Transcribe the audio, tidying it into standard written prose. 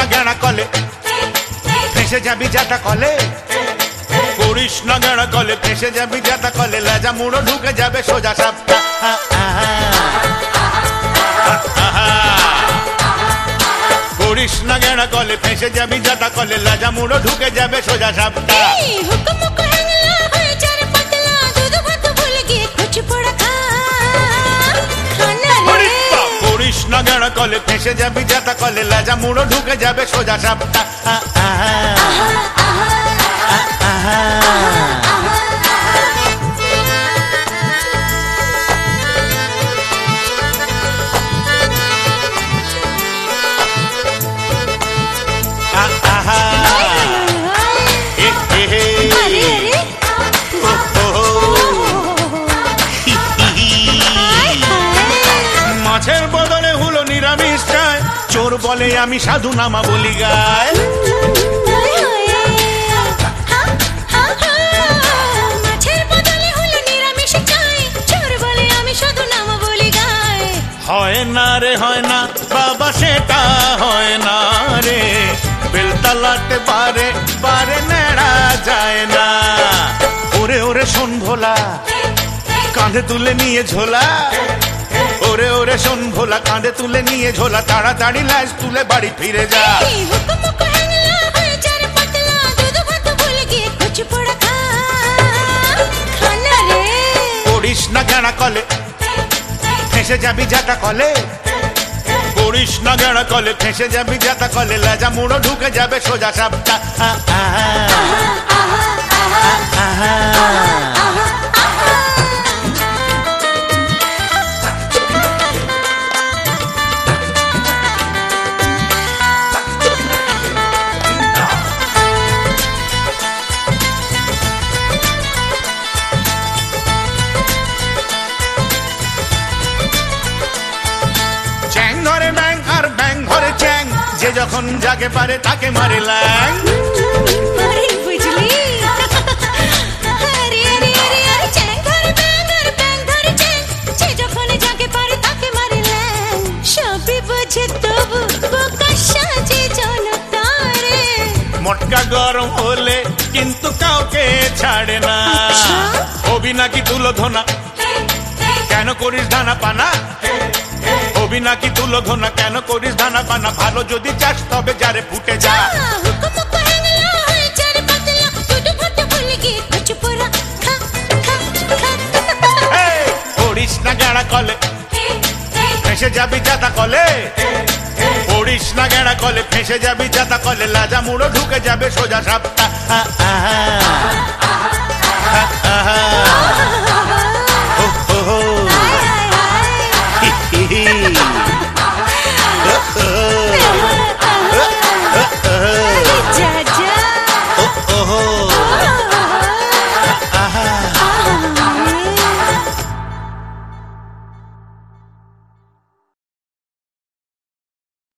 না গেঁড়া কলে ফেঁসে যাবি যাতা কলে, করিস না গেঁড়া কলে ফেঁসে যাবি যাতা কলে, লেজা মুড়ো ঢুকে যাবে সোজা সাপটা। করিস না গেঁড়া কলে ফেঁসে যাবি যাতা কলে, লেজা মুড়ো ঢুকে যাবে সোজা সাপটা। করিস না গেঁড়া কলে ফেঁসে যাবি যাতা কলে, লেজা মুড়ো ঢুকে যাবে সোজা সাপটা। মাছের বদলে হলো নিরামিষ চায়, চোর বলে আমি সাধু নামা বলি গায়। হয় না রে হয় না বাবা সেটা হয় না রে, বেলতলাতে বারে বারে নেড়া যায় না। ওরে ওরে শোন ভোলা কাঁধে তুলে নিয়ে ঝোলা, ওরে ওরে শোন ভোলা কাঁধে তুলে নিয়ে ঝোলা, তাড়াতাড়ি লাশ তুলে বাড়ি ফিরে যা। করিস না গেঁড়া কলে ফেঁসে যাবি যাতা কলে, করিস না গেঁড়া কলে ফেঁসে যাবি যাতা কলে, লেজা মুড়ো ঢুকে যাবে সোজা সাপটা। চ্যাং ধরে ব্যাং আর ব্যাং ধরে চ্যাং, যে যখন জাগে পারে তাকে মারে ল্যাং। মটকা গরম হলে কিন্তু কাউকে ছাড়ে না, হবি নাকি তুলো ধোনা কেন করিস ধানা পানা, হবি নাকি তুলো ধোনা কেন করিস ধানা পানা, ভালো যদি চাস তবে যারে ফুটে যা। করিস না গেঁড়া কলে ফেঁসে যাবি যাতা কলে, করিস না গেঁড়া কলে ফেঁসে যাবি যাতা কলে, লেজা মুড়ো ঢুকে যাবে সোজা সাপটা।